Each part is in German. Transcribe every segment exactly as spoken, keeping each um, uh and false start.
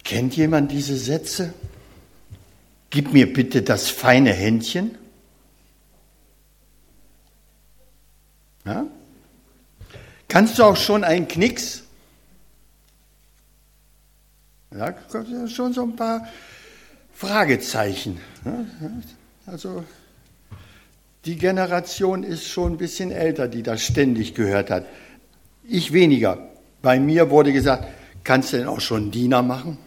Kennt jemand diese Sätze? Gib mir bitte das feine Händchen. Ja? Kannst du auch schon einen Knicks? Ja, schon so ein paar Fragezeichen. Ja, also die Generation ist schon ein bisschen älter, die das ständig gehört hat. Ich weniger. Bei mir wurde gesagt, kannst du denn auch schon Diener machen?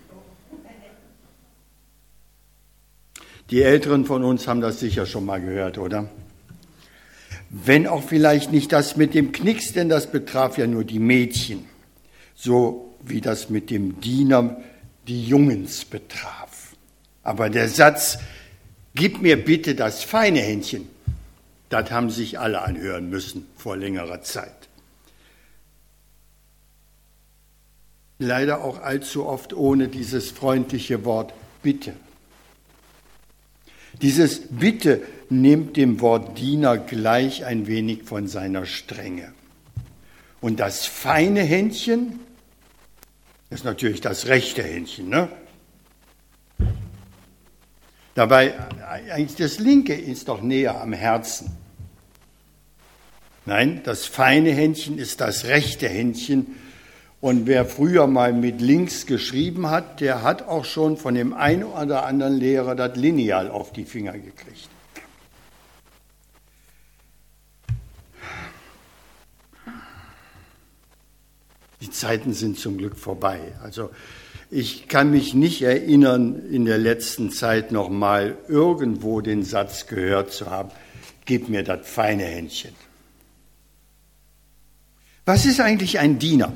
Die Älteren von uns haben das sicher schon mal gehört, oder? Wenn auch vielleicht nicht das mit dem Knicks, denn das betraf ja nur die Mädchen, so wie das mit dem Diener die Jungens betraf. Aber der Satz, gib mir bitte das feine Händchen, das haben sich alle anhören müssen vor längerer Zeit. Leider auch allzu oft ohne dieses freundliche Wort bitte. Dieses Bitte nimmt dem Wort Diener gleich ein wenig von seiner Strenge. Und das feine Händchen ist natürlich das rechte Händchen, ne? Dabei, eigentlich das linke ist doch näher am Herzen. Nein, das feine Händchen ist das rechte Händchen. Und wer früher mal mit links geschrieben hat, der hat auch schon von dem einen oder anderen Lehrer das Lineal auf die Finger gekriegt. Die Zeiten sind zum Glück vorbei. Also ich kann mich nicht erinnern, in der letzten Zeit noch mal irgendwo den Satz gehört zu haben, gib mir das feine Händchen. Was ist eigentlich ein Diener?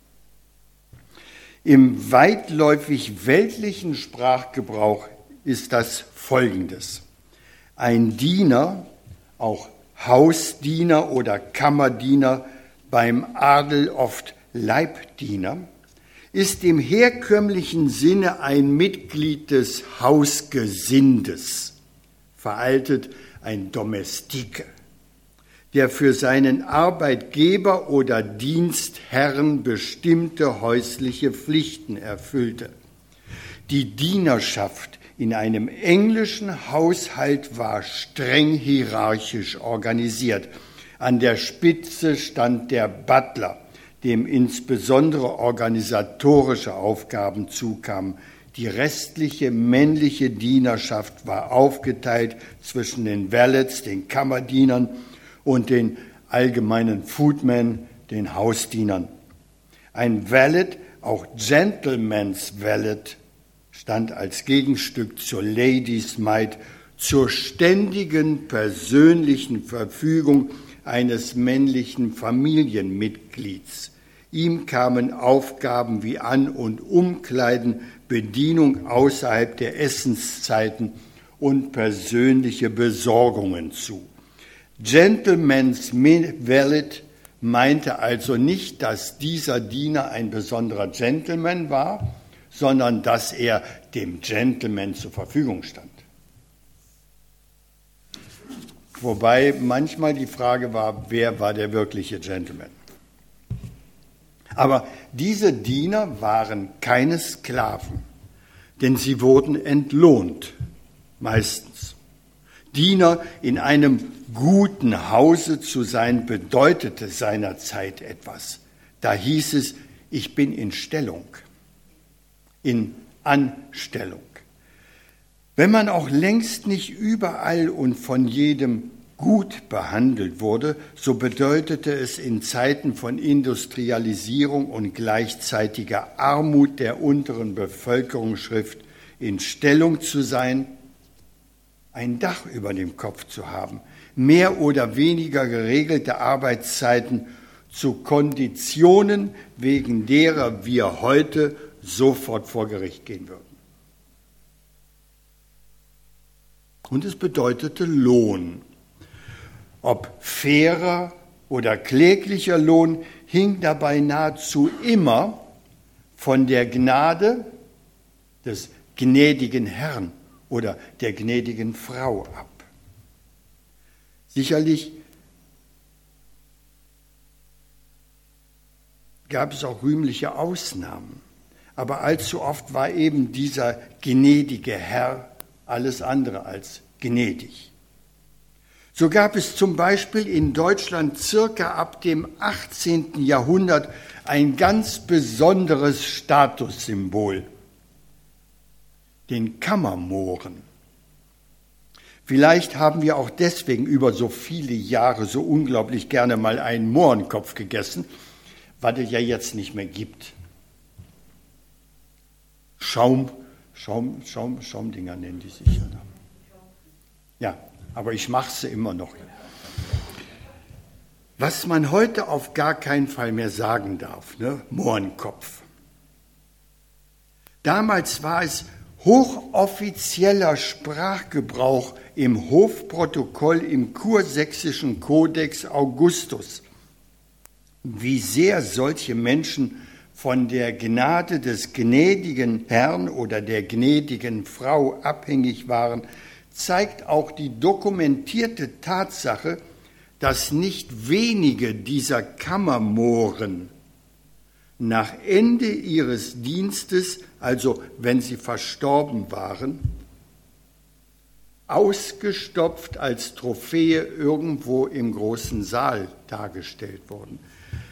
Im weitläufig weltlichen Sprachgebrauch ist das Folgendes. Ein Diener, auch Hausdiener oder Kammerdiener, beim Adel oft Leibdiener, ist im herkömmlichen Sinne ein Mitglied des Hausgesindes, veraltet ein Domestike, der für seinen Arbeitgeber oder Dienstherrn bestimmte häusliche Pflichten erfüllte. Die Dienerschaft in einem englischen Haushalt war streng hierarchisch organisiert. An der Spitze stand der Butler, dem insbesondere organisatorische Aufgaben zukamen. Die restliche männliche Dienerschaft war aufgeteilt zwischen den Valets, den Kammerdienern, und den allgemeinen Footmen, den Hausdienern. Ein Valet, auch Gentleman's Valet, stand als Gegenstück zur Ladies' Maid zur ständigen persönlichen Verfügung eines männlichen Familienmitglieds. Ihm kamen Aufgaben wie An- und Umkleiden, Bedienung außerhalb der Essenszeiten und persönliche Besorgungen zu. Gentleman's Valet meinte also nicht, dass dieser Diener ein besonderer Gentleman war, sondern dass er dem Gentleman zur Verfügung stand. Wobei manchmal die Frage war, wer war der wirkliche Gentleman? Aber diese Diener waren keine Sklaven, denn sie wurden entlohnt, meistens. Diener in einem guten Hause zu sein, bedeutete seinerzeit etwas. Da hieß es, ich bin in Stellung, in Anstellung. Wenn man auch längst nicht überall und von jedem gut behandelt wurde, so bedeutete es in Zeiten von Industrialisierung und gleichzeitiger Armut der unteren Bevölkerungsschicht in Stellung zu sein, ein Dach über dem Kopf zu haben, mehr oder weniger geregelte Arbeitszeiten zu Konditionen, wegen derer wir heute sofort vor Gericht gehen würden. Und es bedeutete Lohn. Ob fairer oder kläglicher Lohn hing dabei nahezu immer von der Gnade des gnädigen Herrn oder der gnädigen Frau ab. Sicherlich gab es auch rühmliche Ausnahmen, aber allzu oft war eben dieser gnädige Herr alles andere als gnädig. So gab es zum Beispiel in Deutschland circa ab dem achtzehnten Jahrhundert ein ganz besonderes Statussymbol, den Kammermohren. Vielleicht haben wir auch deswegen über so viele Jahre so unglaublich gerne mal einen Mohrenkopf gegessen, was es ja jetzt nicht mehr gibt. Schaum, Schaum, Schaum, Schaumdinger nennen die sich ja. Ja, aber ich mache sie immer noch. Was man heute auf gar keinen Fall mehr sagen darf, ne? Mohrenkopf. Damals war es hochoffizieller Sprachgebrauch im Hofprotokoll im kursächsischen Codex Augustus. Wie sehr solche Menschen von der Gnade des gnädigen Herrn oder der gnädigen Frau abhängig waren, zeigt auch die dokumentierte Tatsache, dass nicht wenige dieser Kammermohren nach Ende ihres Dienstes, also wenn sie verstorben waren, ausgestopft als Trophäe irgendwo im großen Saal dargestellt wurden.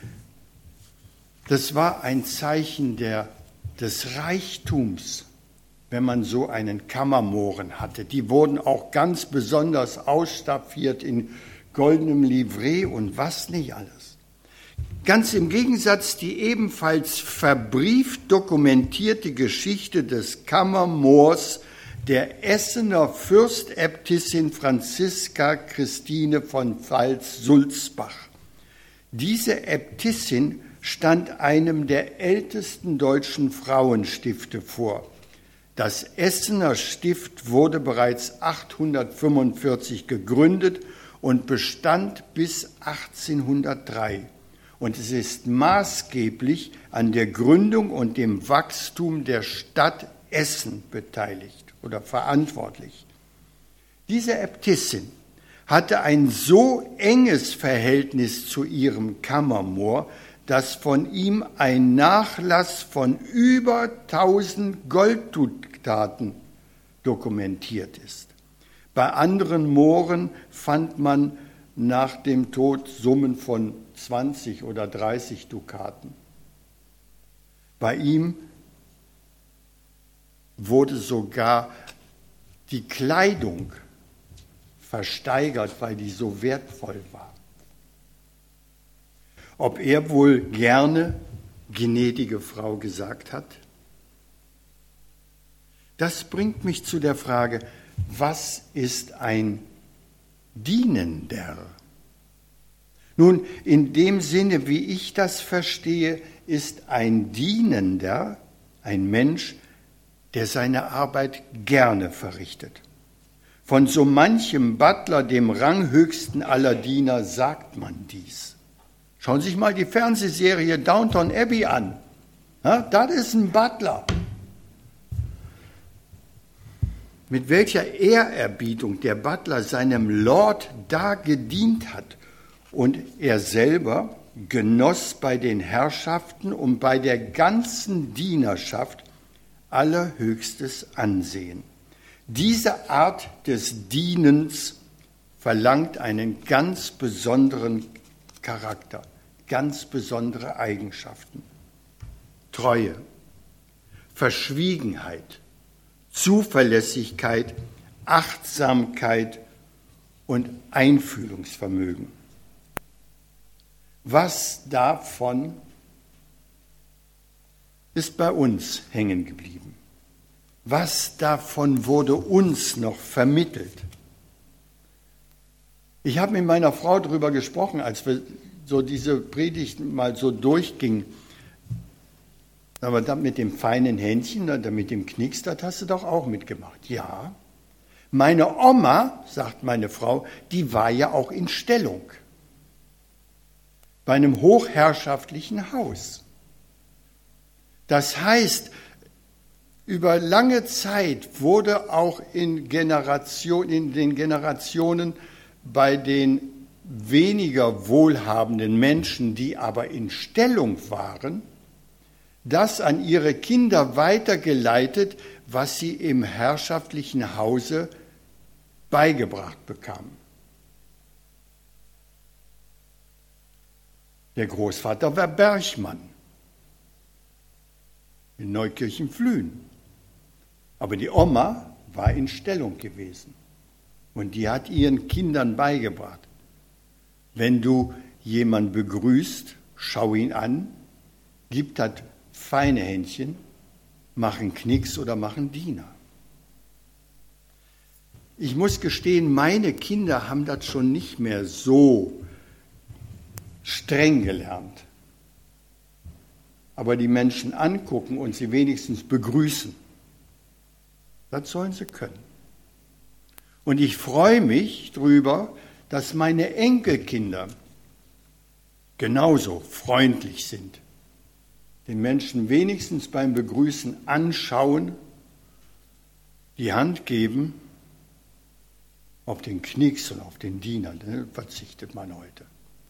Das war ein Zeichen der, des Reichtums, wenn man so einen Kammermohren hatte. Die wurden auch ganz besonders ausstaffiert in goldenem Livret und was nicht alles. Ganz im Gegensatz die ebenfalls verbrieft dokumentierte Geschichte des Kammermoors der Essener Fürstäbtissin Franziska Christine von Pfalz-Sulzbach. Diese Äbtissin stand einem der ältesten deutschen Frauenstifte vor. Das Essener Stift wurde bereits achtzehnhundertfünfundvierzig gegründet und bestand bis achtzehnhundertdrei. Und es ist maßgeblich an der Gründung und dem Wachstum der Stadt Essen beteiligt oder verantwortlich. Diese Äbtissin hatte ein so enges Verhältnis zu ihrem Kammermoor, dass von ihm ein Nachlass von über tausend Golddukaten dokumentiert ist. Bei anderen Mohren fand man nach dem Tod Summen von zwanzig oder dreißig Dukaten. Bei ihm wurde sogar die Kleidung versteigert, weil die so wertvoll war. Ob er wohl gerne gnädige Frau gesagt hat? Das bringt mich zu der Frage, was ist ein Dienender? Nun, in dem Sinne, wie ich das verstehe, ist ein Dienender ein Mensch, der seine Arbeit gerne verrichtet. Von so manchem Butler, dem ranghöchsten aller Diener, sagt man dies. Schauen Sie sich mal die Fernsehserie Downton Abbey an. Ja, das ist ein Butler. Mit welcher Ehrerbietung der Butler seinem Lord da gedient hat. Und er selber genoss bei den Herrschaften und bei der ganzen Dienerschaft allerhöchstes Ansehen. Diese Art des Dienens verlangt einen ganz besonderen Charakter, ganz besondere Eigenschaften. Treue, Verschwiegenheit, Zuverlässigkeit, Achtsamkeit und Einfühlungsvermögen. Was davon ist bei uns hängen geblieben? Was davon wurde uns noch vermittelt? Ich habe mit meiner Frau darüber gesprochen, als wir so diese Predigt mal so durchgingen. Aber dann mit dem feinen Händchen, dann mit dem Knicks, das hast du doch auch mitgemacht. Ja, meine Oma, sagt meine Frau, die war ja auch in Stellung. Bei einem hochherrschaftlichen Haus. Das heißt, über lange Zeit wurde auch in, Generation, in den Generationen bei den weniger wohlhabenden Menschen, die aber in Stellung waren, das an ihre Kinder weitergeleitet, was sie im herrschaftlichen Hause beigebracht bekamen. Der Großvater war Bergmann in Neukirchen-Flühen. Aber die Oma war in Stellung gewesen und die hat ihren Kindern beigebracht: Wenn du jemanden begrüßt, schau ihn an, gib das feine Händchen, mach einen Knicks oder mach einen Diener. Ich muss gestehen, meine Kinder haben das schon nicht mehr so streng gelernt. Aber die Menschen angucken und sie wenigstens begrüßen, das sollen sie können. Und ich freue mich darüber, dass meine Enkelkinder genauso freundlich sind. Den Menschen wenigstens beim Begrüßen anschauen, die Hand geben. Auf den Knicks und auf den Diener, ne, verzichtet man heute.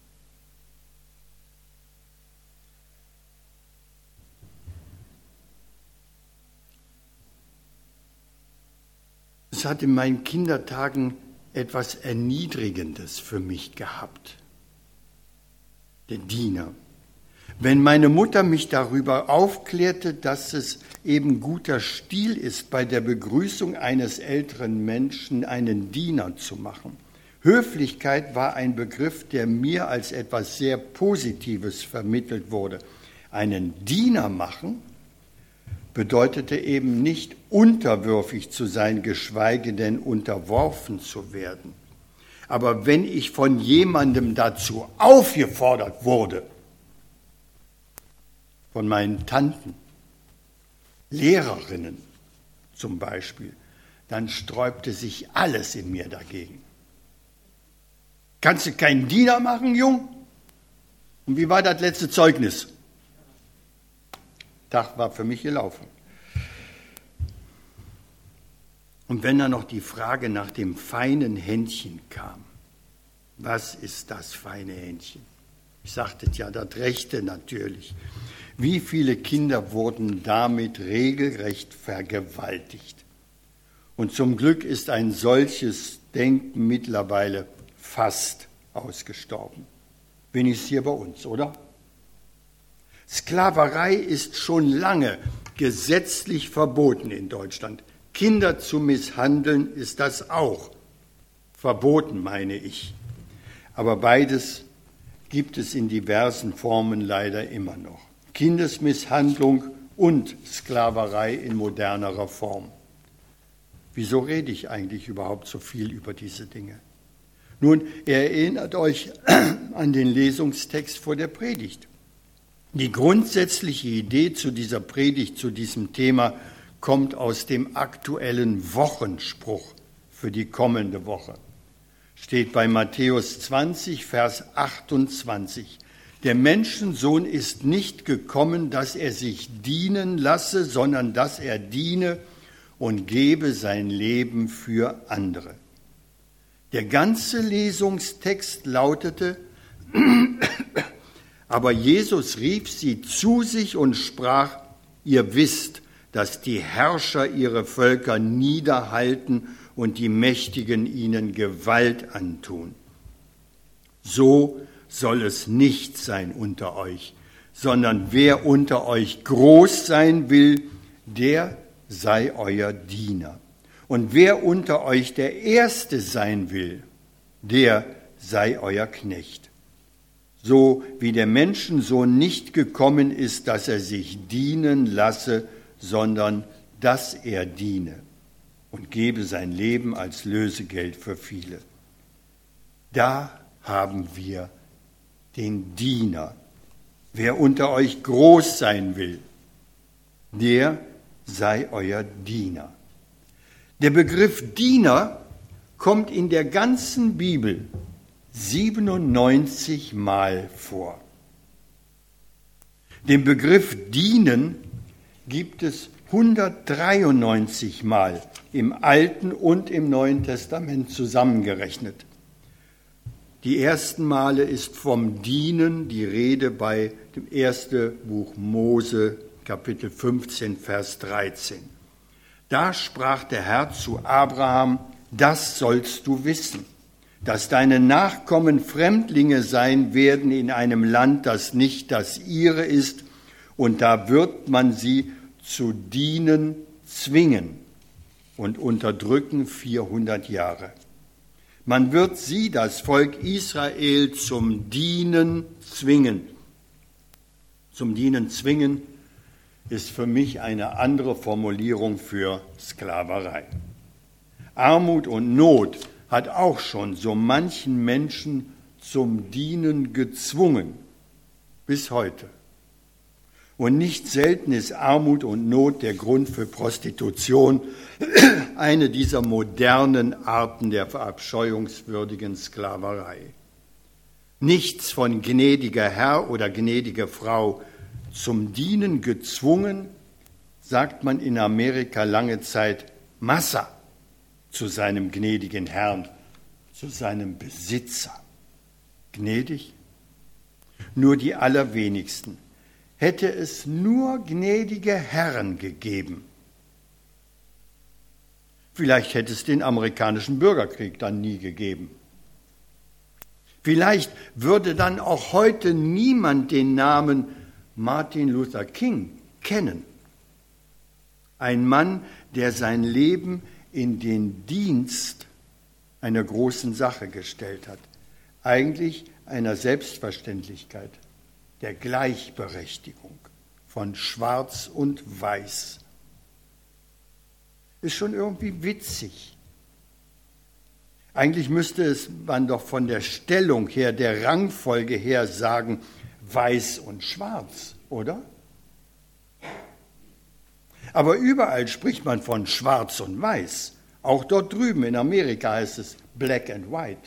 Es hat in meinen Kindertagen etwas Erniedrigendes für mich gehabt. Der Diener. Wenn meine Mutter mich darüber aufklärte, dass es eben guter Stil ist, bei der Begrüßung eines älteren Menschen einen Diener zu machen. Höflichkeit war ein Begriff, der mir als etwas sehr Positives vermittelt wurde. Einen Diener machen bedeutete eben nicht unterwürfig zu sein, geschweige denn unterworfen zu werden. Aber wenn ich von jemandem dazu aufgefordert wurde, von meinen Tanten, Lehrerinnen zum Beispiel, dann sträubte sich alles in mir dagegen. Kannst du keinen Diener machen, Jung? Und wie war das letzte Zeugnis? Tag war für mich gelaufen. Und wenn dann noch die Frage nach dem feinen Händchen kam, was ist das feine Händchen? Ich sagte ja, das Rechte natürlich. Wie viele Kinder wurden damit regelrecht vergewaltigt? Und zum Glück ist ein solches Denken mittlerweile fast ausgestorben. Wenigstens hier bei uns, oder? Sklaverei ist schon lange gesetzlich verboten in Deutschland. Kinder zu misshandeln ist das auch. Verboten, meine ich. Aber beides gibt es in diversen Formen leider immer noch. Kindesmisshandlung und Sklaverei in modernerer Form. Wieso rede ich eigentlich überhaupt so viel über diese Dinge? Nun, ihr erinnert euch an den Lesungstext vor der Predigt. Die grundsätzliche Idee zu dieser Predigt, zu diesem Thema, kommt aus dem aktuellen Wochenspruch für die kommende Woche. Steht bei Matthäus zwanzig, Vers achtundzwanzig. Der Menschensohn ist nicht gekommen, dass er sich dienen lasse, sondern dass er diene und gebe sein Leben für andere. Der ganze Lesungstext lautete: Aber Jesus rief sie zu sich und sprach: Ihr wisst, dass die Herrscher ihre Völker niederhalten und die Mächtigen ihnen Gewalt antun. So soll es nicht sein unter euch, sondern wer unter euch groß sein will, der sei euer Diener. Und wer unter euch der Erste sein will, der sei euer Knecht. So wie der Menschensohn nicht gekommen ist, dass er sich dienen lasse, sondern dass er diene und gebe sein Leben als Lösegeld für viele. Da haben wir den Diener. Wer unter euch groß sein will, der sei euer Diener. Der Begriff Diener kommt in der ganzen Bibel siebenundneunzig Mal vor. Den Begriff dienen gibt es hundertdreiundneunzig Mal im Alten und im Neuen Testament zusammengerechnet. Die ersten Male ist vom Dienen die Rede bei dem ersten Buch Mose, Kapitel fünfzehn, Vers dreizehn. Da sprach der Herr zu Abraham: Das sollst du wissen, dass deine Nachkommen Fremdlinge sein werden in einem Land, das nicht das ihre ist, und da wird man sie zu dienen zwingen und unterdrücken vierhundert Jahre. Man wird sie, das Volk Israel, zum Dienen zwingen. Zum Dienen zwingen ist für mich eine andere Formulierung für Sklaverei. Armut und Not hat auch schon so manchen Menschen zum Dienen gezwungen, bis heute. Und nicht selten ist Armut und Not der Grund für Prostitution, eine dieser modernen Arten der verabscheuungswürdigen Sklaverei. Nichts von gnädiger Herr oder gnädige Frau. Zum Dienen gezwungen, sagt man in Amerika lange Zeit Massa zu seinem gnädigen Herrn, zu seinem Besitzer. Gnädig? Nur die allerwenigsten. Hätte es nur gnädige Herren gegeben. Vielleicht hätte es den amerikanischen Bürgerkrieg dann nie gegeben. Vielleicht würde dann auch heute niemand den Namen Martin Luther King kennen. Ein Mann, der sein Leben in den Dienst einer großen Sache gestellt hat. Eigentlich einer Selbstverständlichkeit, der Gleichberechtigung von Schwarz und Weiß. Ist schon irgendwie witzig. Eigentlich müsste es man doch von der Stellung her, der Rangfolge her sagen, Weiß und Schwarz, oder? Aber überall spricht man von Schwarz und Weiß. Auch dort drüben in Amerika heißt es Black and White.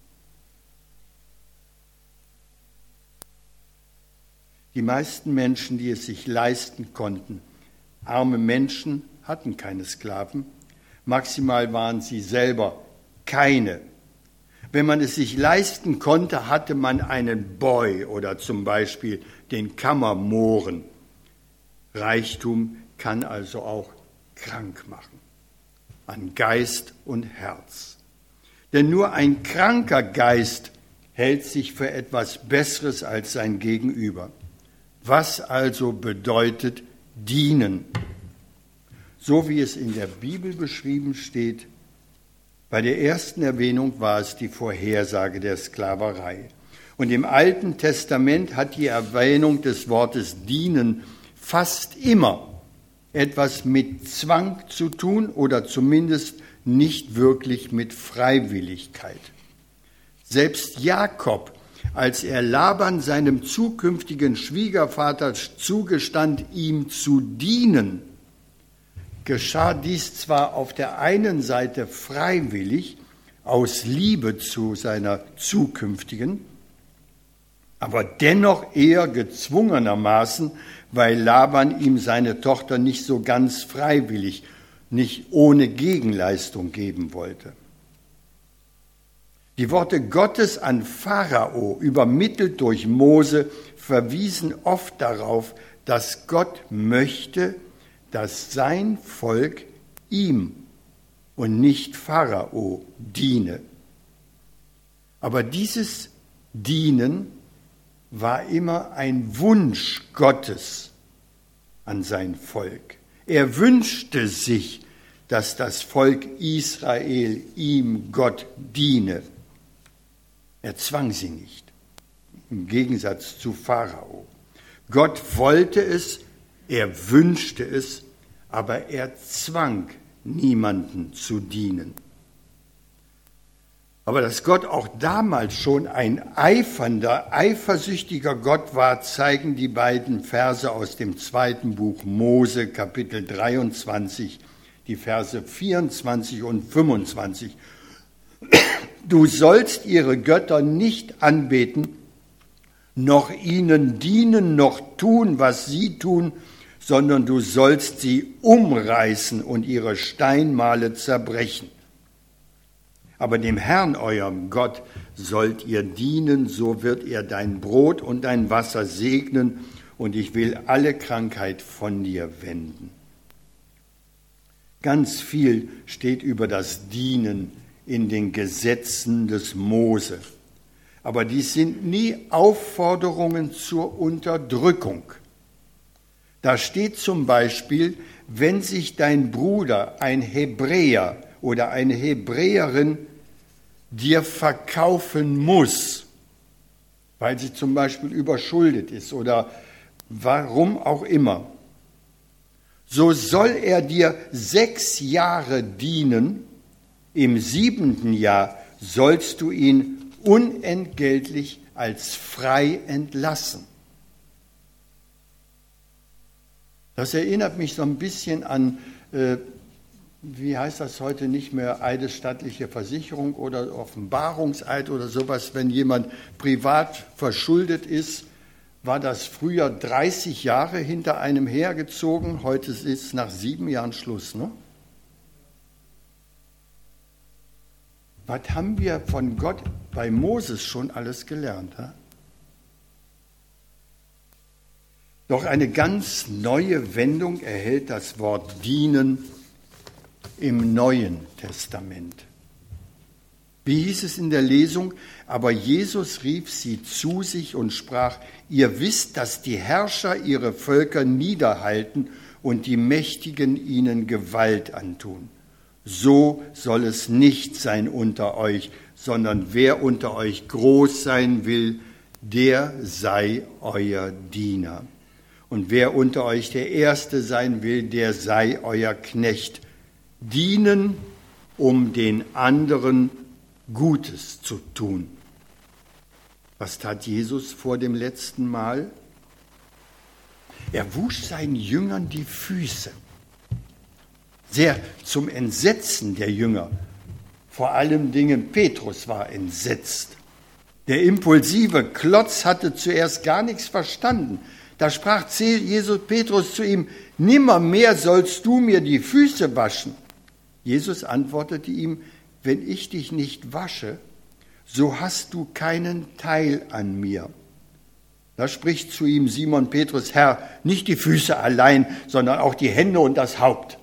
Die meisten Menschen, die es sich leisten konnten, arme Menschen, hatten keine Sklaven. Maximal waren sie selber keine. Wenn man es sich leisten konnte, hatte man einen Boy oder zum Beispiel den Kammermohren. Reichtum kann also auch krank machen, an Geist und Herz. Denn nur ein kranker Geist hält sich für etwas Besseres als sein Gegenüber. Was also bedeutet dienen? So wie es in der Bibel beschrieben steht, bei der ersten Erwähnung war es die Vorhersage der Sklaverei. Und im Alten Testament hat die Erwähnung des Wortes dienen fast immer etwas mit Zwang zu tun oder zumindest nicht wirklich mit Freiwilligkeit. Selbst Jakob, als er Laban, seinem zukünftigen Schwiegervater, zugestand, ihm zu dienen, geschah dies zwar auf der einen Seite freiwillig, aus Liebe zu seiner zukünftigen, aber dennoch eher gezwungenermaßen, weil Laban ihm seine Tochter nicht so ganz freiwillig, nicht ohne Gegenleistung geben wollte. Die Worte Gottes an Pharao, übermittelt durch Mose, verwiesen oft darauf, dass Gott möchte, dass sein Volk ihm und nicht Pharao diene. Aber dieses Dienen war immer ein Wunsch Gottes an sein Volk. Er wünschte sich, dass das Volk Israel ihm, Gott, diene. Er zwang sie nicht, im Gegensatz zu Pharao. Gott wollte es, er wünschte es, aber er zwang niemanden zu dienen. Aber dass Gott auch damals schon ein eifernder, eifersüchtiger Gott war, zeigen die beiden Verse aus dem zweiten Buch Mose, Kapitel dreiundzwanzig, die Verse vierundzwanzig und fünfundzwanzig. Du sollst ihre Götter nicht anbeten, noch ihnen dienen, noch tun, was sie tun, sondern du sollst sie umreißen und ihre Steinmale zerbrechen. Aber dem Herrn, eurem Gott, sollt ihr dienen, so wird er dein Brot und dein Wasser segnen und ich will alle Krankheit von dir wenden. Ganz viel steht über das Dienen in den Gesetzen des Mose. Aber dies sind nie Aufforderungen zur Unterdrückung. Da steht zum Beispiel, wenn sich dein Bruder, ein Hebräer oder eine Hebräerin, dir verkaufen muss, weil sie zum Beispiel überschuldet ist oder warum auch immer, so soll er dir sechs Jahre dienen, im siebenten Jahr sollst du ihn unentgeltlich als frei entlassen. Das erinnert mich so ein bisschen an, äh, wie heißt das heute nicht mehr, eidesstattliche Versicherung oder Offenbarungseid oder sowas. Wenn jemand privat verschuldet ist, war das früher dreißig Jahre hinter einem hergezogen. Heute ist es nach sieben Jahren Schluss. Ne? Was haben wir von Gott bei Moses schon alles gelernt? He? Doch eine ganz neue Wendung erhält das Wort dienen im Neuen Testament. Wie hieß es in der Lesung? Aber Jesus rief sie zu sich und sprach, ihr wisst, dass die Herrscher ihre Völker niederhalten und die Mächtigen ihnen Gewalt antun. So soll es nicht sein unter euch, sondern wer unter euch groß sein will, der sei euer Diener. Und wer unter euch der Erste sein will, der sei euer Knecht. Dienen, um den anderen Gutes zu tun. Was tat Jesus vor dem letzten Mal? Er wusch seinen Jüngern die Füße. Sehr zum Entsetzen der Jünger. Vor allem Dingen Petrus war entsetzt. Der impulsive Klotz hatte zuerst gar nichts verstanden. Da sprach Jesus Petrus zu ihm, nimmermehr sollst du mir die Füße waschen. Jesus antwortete ihm, wenn ich dich nicht wasche, so hast du keinen Teil an mir. Da spricht zu ihm Simon Petrus, Herr, nicht die Füße allein, sondern auch die Hände und das Haupt.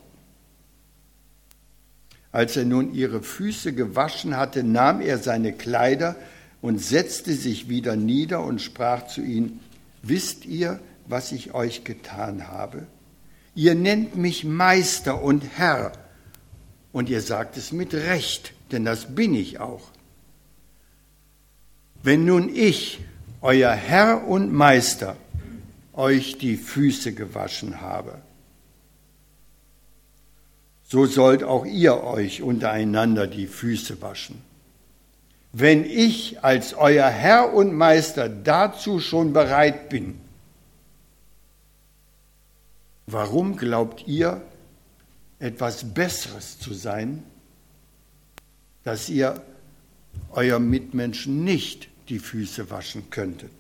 Als er nun ihre Füße gewaschen hatte, nahm er seine Kleider und setzte sich wieder nieder und sprach zu ihnen, wisst ihr, was ich euch getan habe? Ihr nennt mich Meister und Herr, und ihr sagt es mit Recht, denn das bin ich auch. Wenn nun ich, euer Herr und Meister, euch die Füße gewaschen habe, so sollt auch ihr euch untereinander die Füße waschen. Wenn ich als euer Herr und Meister dazu schon bereit bin, warum glaubt ihr, etwas Besseres zu sein, dass ihr euer Mitmenschen nicht die Füße waschen könntet?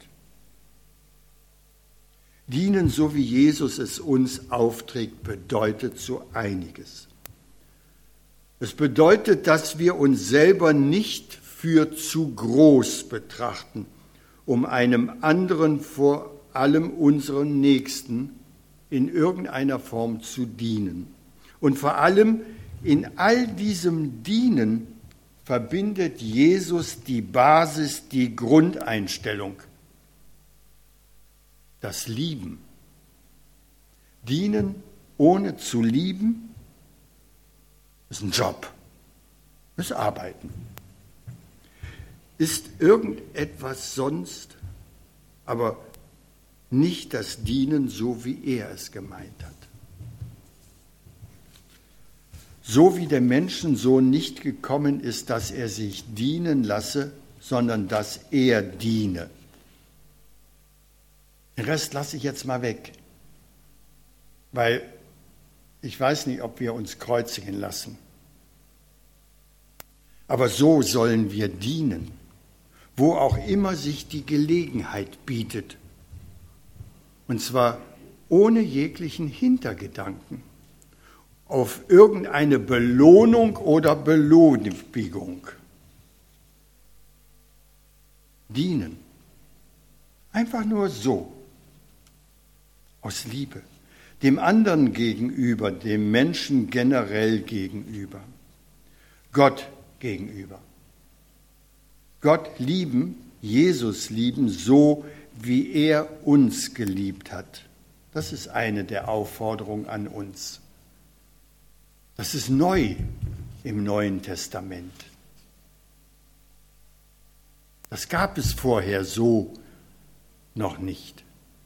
Dienen, so wie Jesus es uns aufträgt, bedeutet so einiges. Es bedeutet, dass wir uns selber nicht für zu groß betrachten, um einem anderen, vor allem unseren Nächsten, in irgendeiner Form zu dienen. Und vor allem in all diesem Dienen verbindet Jesus die Basis, die Grundeinstellung, das Lieben. Dienen ohne zu lieben ist ein Job, ist Arbeiten. Ist irgendetwas sonst, aber nicht das Dienen, so wie er es gemeint hat. So wie der Menschensohn nicht gekommen ist, dass er sich dienen lasse, sondern dass er diene. Den Rest lasse ich jetzt mal weg, weil ich weiß nicht, ob wir uns kreuzigen lassen. Aber so sollen wir dienen, wo auch immer sich die Gelegenheit bietet. Und zwar ohne jeglichen Hintergedanken auf irgendeine Belohnung oder Belobigung. Dienen. Einfach nur so. aus Liebe, dem anderen gegenüber, dem Menschen generell gegenüber, Gott gegenüber. Gott lieben, Jesus lieben, so wie er uns geliebt hat. Das ist eine der Aufforderungen an uns. Das ist neu im Neuen Testament. Das gab es vorher so noch nicht.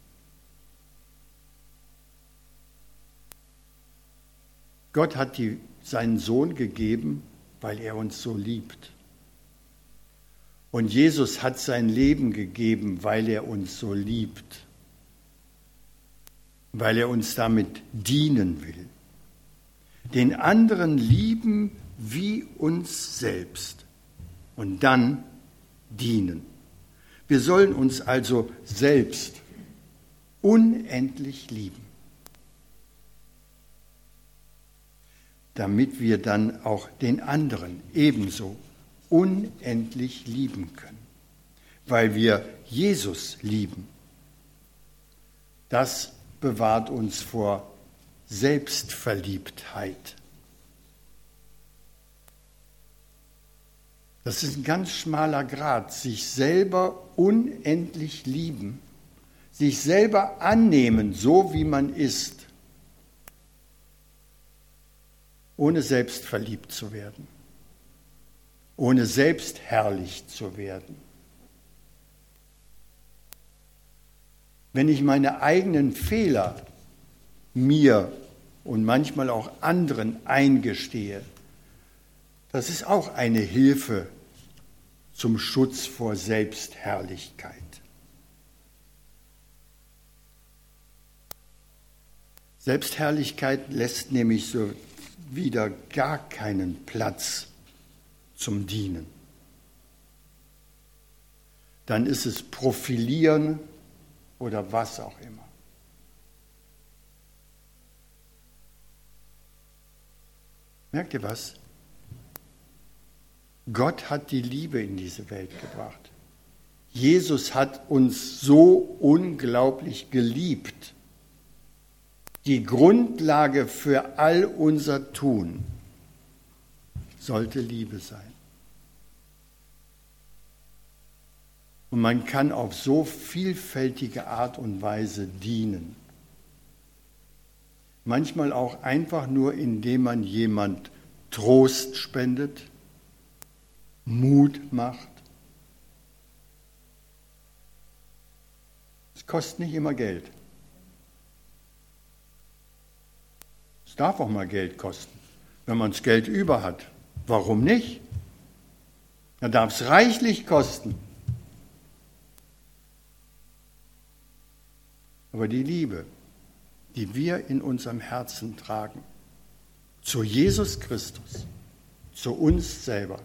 Gott hat die, seinen Sohn gegeben, weil er uns so liebt. Und Jesus hat sein Leben gegeben, weil er uns so liebt, weil er uns damit dienen will. Den anderen lieben wie uns selbst und dann dienen. Wir sollen uns also selbst unendlich lieben, damit wir dann auch den anderen ebenso unendlich lieben können, weil wir Jesus lieben. Das bewahrt uns vor Selbstverliebtheit. Das ist ein ganz schmaler Grat, sich selber unendlich lieben, sich selber annehmen, so wie man ist, ohne selbstverliebt zu werden, ohne selbstherrlich zu werden. Wenn ich meine eigenen Fehler mir und manchmal auch anderen eingestehe, das ist auch eine Hilfe zum Schutz vor Selbstherrlichkeit. Selbstherrlichkeit lässt nämlich so wieder gar keinen Platz zum Dienen. Dann ist es Profilieren oder was auch immer. Merkt ihr was? Gott hat die Liebe in diese Welt gebracht. Jesus hat uns so unglaublich geliebt. Die Grundlage für all unser Tun sollte Liebe sein. Und man kann auf so vielfältige Art und Weise dienen. Manchmal auch einfach nur, indem man jemand Trost spendet, Mut macht. Es kostet nicht immer Geld. Es darf auch mal Geld kosten, wenn man das Geld über hat. Warum nicht? Dann darf es reichlich kosten. Aber die Liebe, die wir in unserem Herzen tragen, zu Jesus Christus, zu uns selber,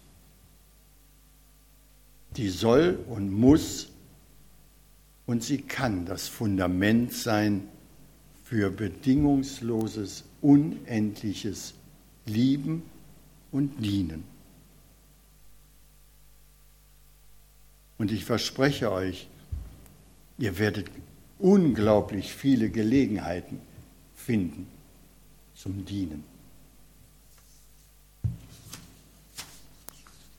die soll und muss und sie kann das Fundament sein für bedingungsloses, unendliches Lieben und Dienen. Und ich verspreche euch, ihr werdet unglaublich viele Gelegenheiten finden zum Dienen.